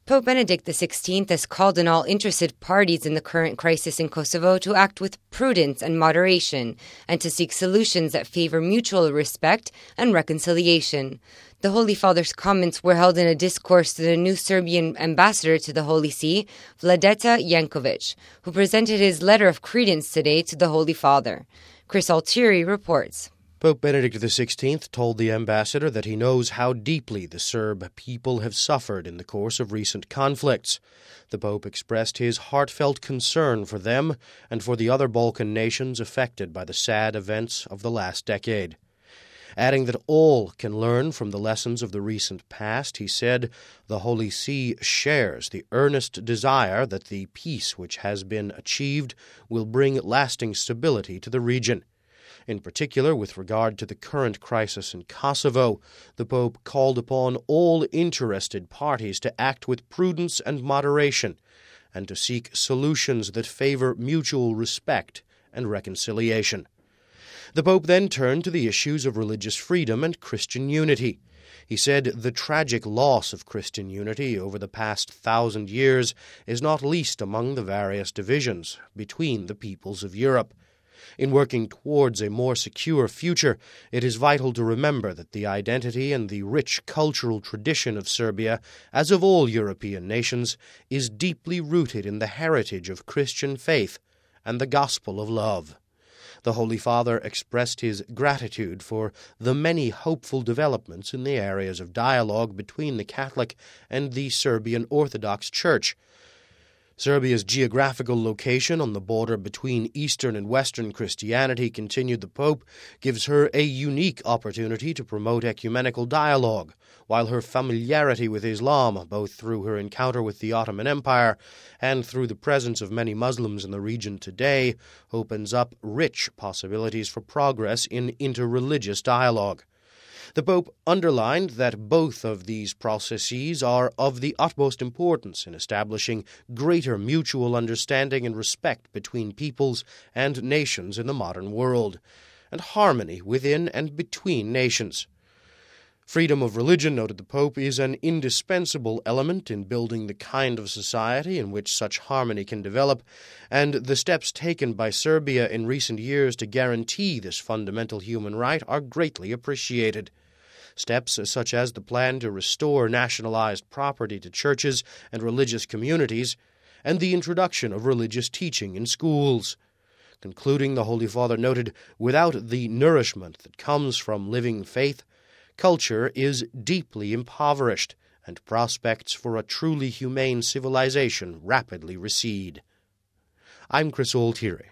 Pope Benedict XVI has called on all interested parties in the current crisis in Kosovo to act with prudence and moderation, and to seek solutions that favor mutual respect and reconciliation. The Holy Father's comments were held in a discourse to the new Serbian ambassador to the Holy See, Vladeta Jankovic, who presented his letter of credence today to the Holy Father. Chris Altieri reports. Pope Benedict XVI told the ambassador that he knows how deeply the Serb people have suffered in the course of recent conflicts. The Pope expressed his heartfelt concern for them and for the other Balkan nations affected by the sad events of the last decade. Adding that all can learn from the lessons of the recent past, he said, the Holy See shares the earnest desire that the peace which has been achieved will bring lasting stability to the region. In particular, with regard to the current crisis in Kosovo, the Pope called upon all interested parties to act with prudence and moderation, and to seek solutions that favor mutual respect and reconciliation. The Pope then turned to the issues of religious freedom and Christian unity. He said the tragic loss of Christian unity over the past 1,000 years is not least among the various divisions between the peoples of Europe. In working towards a more secure future, it is vital to remember that the identity and the rich cultural tradition of Serbia, as of all European nations, is deeply rooted in the heritage of Christian faith and the gospel of love. The Holy Father expressed his gratitude for the many hopeful developments in the areas of dialogue between the Catholic and the Serbian Orthodox Church. Serbia's geographical location on the border between Eastern and Western Christianity, continued the Pope, gives her a unique opportunity to promote ecumenical dialogue, while her familiarity with Islam, both through her encounter with the Ottoman Empire and through the presence of many Muslims in the region today, opens up rich possibilities for progress in interreligious dialogue. The Pope underlined that both of these processes are of the utmost importance in establishing greater mutual understanding and respect between peoples and nations in the modern world, and harmony within and between nations. Freedom of religion, noted the Pope, is an indispensable element in building the kind of society in which such harmony can develop, and the steps taken by Serbia in recent years to guarantee this fundamental human right are greatly appreciated. Steps such as the plan to restore nationalized property to churches and religious communities, and the introduction of religious teaching in schools. Concluding, the Holy Father noted, without the nourishment that comes from living faith, culture is deeply impoverished, and prospects for a truly humane civilization rapidly recede. I'm Chris Altieri.